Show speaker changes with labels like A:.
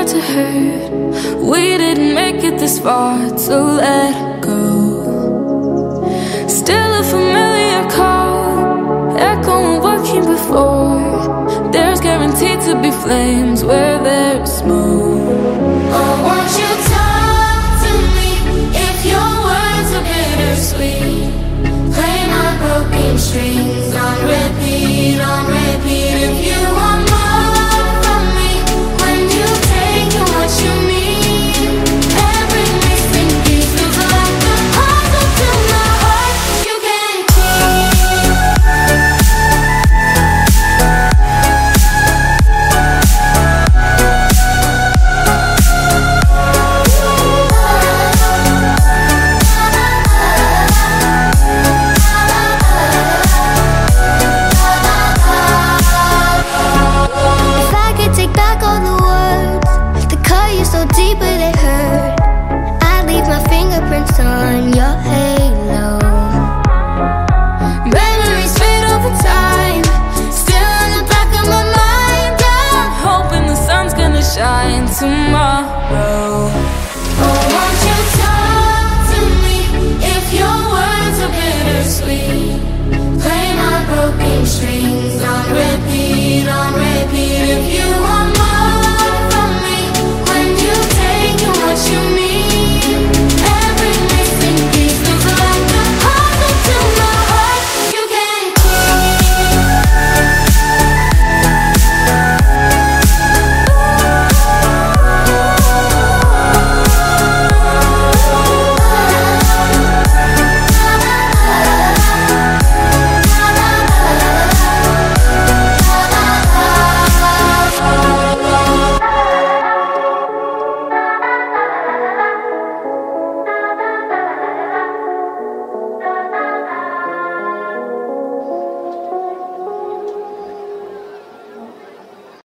A: to hurt. We didn't make it this far, so let go. Still a familiar call, echoing what came before. There's guaranteed to be flames where there's smoke.
B: Oh, won't you talk to me if your words are bittersweet? Play my broken strings on repeat, on repeat. If you want more from me, when you take what you need, every missing piece is like a puzzle to my heart. You can't on your halo. Memories fade over time, still in the back of my mind.
A: I'm hoping the sun's gonna shine tomorrow.
B: Oh, won't you talk to me if your words are bittersweet? Play my broken strings on repeat, on repeat. If you want